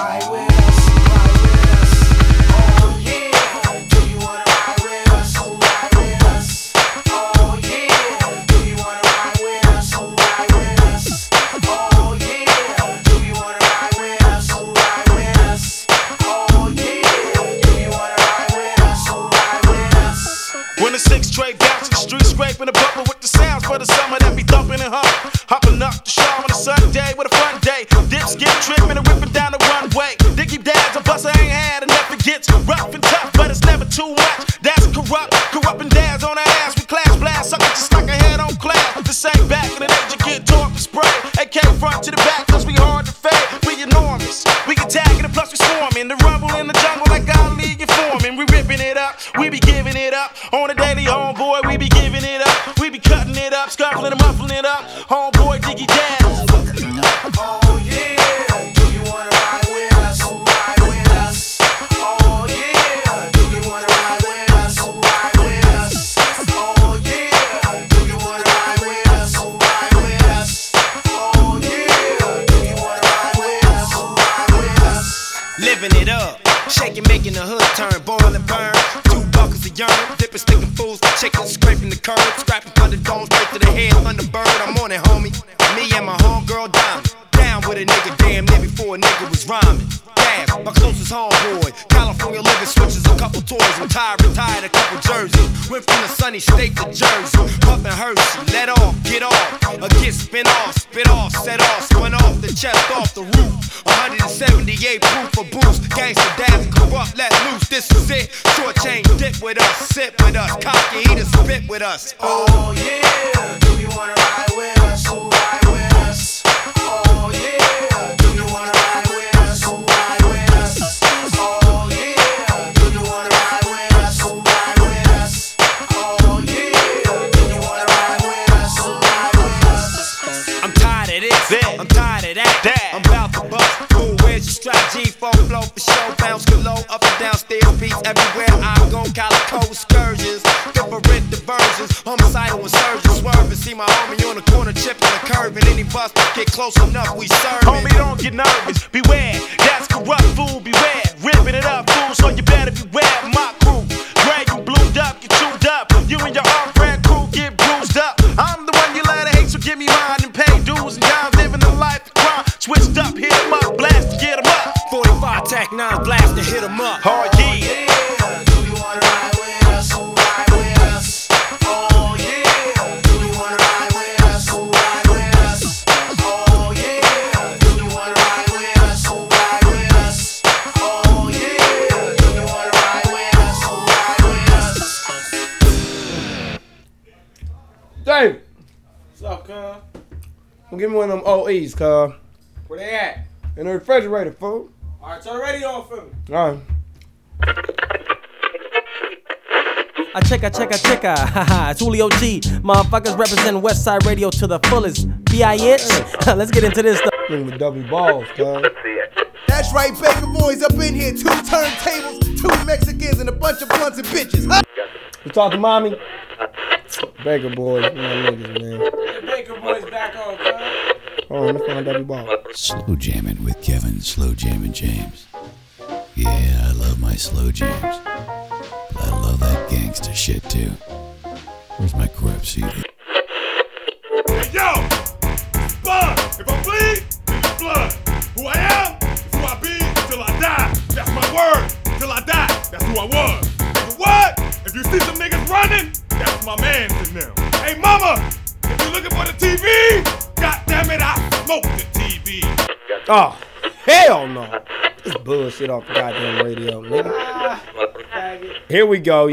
ride with us? Ride with us. Oh yeah. Do you wanna ride with us? Ride with us. Oh yeah. Do you wanna ride with us? Ride with us. Oh yeah. Do you wanna ride with us? Ride with us. Oh yeah. Do you wanna ride with us? Ride with us. When the six straight bounce to the street, scraping the bumper with the sounds for the summer that be thumping and humping. Hopping up the show on a Sunday with a fun day. Dips get tripping and ripping down the runway. Diggy dads, a bus I ain't had enough. It gets rough and tough, but it's never too much. That's corrupt and dads on our ass. We clash blast, sucker just like a head on class. The same back in the days you get tore up and spray. AK front to the back, cause we hard to fade. We enormous, we can tag it and plus we swarming. The rumble in the jungle like God league and forming. We ripping it up, we be giving it up. On the daily homeboy, we be giving it up. We be cutting it up, scuffling and muffling it up. Homeboy, Diggy Dad. Oh yeah, do you wanna ride with us? Ride with us. Oh yeah, do you wanna ride with us? Ride with us. Oh yeah, do you wanna ride with us? Ride with us. Oh yeah, do you wanna ride with us? Ride with us. Living it up, shaking, making the hood turn, boil and burn. 2 buckets of urine, dipping, sticking fools for chicken, scraping the curb, scrapping thunder dome straight to the head, Thunderbird. I'm on it, homie. Me and my homegirl Diamond, down with a nigga damn near before a nigga was rhyming. Damn, my closest homeboy, California living, switches a couple toys, retired a couple jerseys. Went from the sunny state to Jersey, puffin' Hershey, let off, get off, or get spin off, spit off, set off, spun off the chest, off the roof. 178 proof for boost, gangsta dads corrupt, let loose. This is it, short chain, dip with us, sit with us, cocky eater, spit with us. Oh yeah, do you wanna ride with us? Ride with us. Oh yeah, do you wanna ride with us? Ride with us. Oh yeah, do you wanna ride with us? Ride with us. Oh yeah, do you wanna ride with us? Ride with us. I'm tired of this, I'm tired of that. I'm about to bust. Ooh, where's your strap? G4 flow for show, bounce below, up and down stairs, beats everywhere I go. Calico excursions, different diversions, homicidal insurgents, swerving. See my homie on the corner, chipping the curve, and any bust get close enough, we serve. Homie, don't get nervous, beware. That's corrupt, fool, beware. Ripping it up, fool, so you better beware. My crew, gray, you blued up, you chewed up. You and your off-brand crew get bruised up. I'm the one you let hate, so give me mine and pay dues and dimes, living the life of crime. Switched up, hit 'em up, blast to get 'em up. 45 tack 9 blast to hit 'em up. Hard yeah. Do you wanna ride with us? Ride with us. Oh yeah, do you wanna ride with us? Ride with us. Oh yeah, do you wanna ride with us? Ride with us. Oh yeah, do you wanna ride with us? Ride with us. Dave, What's up, cuz? well, give me one of them OEs, cuz. Where they at? In the refrigerator, fool. Alright, turn the radio on for me. Alright. I check, haha, it's Julio G. Motherfuckers represent Westside Radio to the fullest. B.I.H. Let's get into this stuff. Nigga with W balls, cuz. That's right, Baker Boys up in here. 2 turntables, 2 Mexicans, and a bunch of blunts and bitches. Huh? You talk to mommy? Baker boys, my niggas, man. The Baker Boys back on, cuz. Hold on, let me find W balls. Slow jamming with Kevin, Slow Jammin' James. Yeah, I love my slow jams. But I love that gangsta shit too. Where's my corpse CD? Hey, yo! Blood! If I bleed, it's blood. Who I am is who I be till I die. That's my word. Till I die, that's who I was. Nigga, what? If you see some niggas running, that's my mans in them. Hey, mama! If you're looking for the TV, goddammit, I smoke the TV. Oh, hell no. This bullshit off the goddamn radio, nigga. Here we go.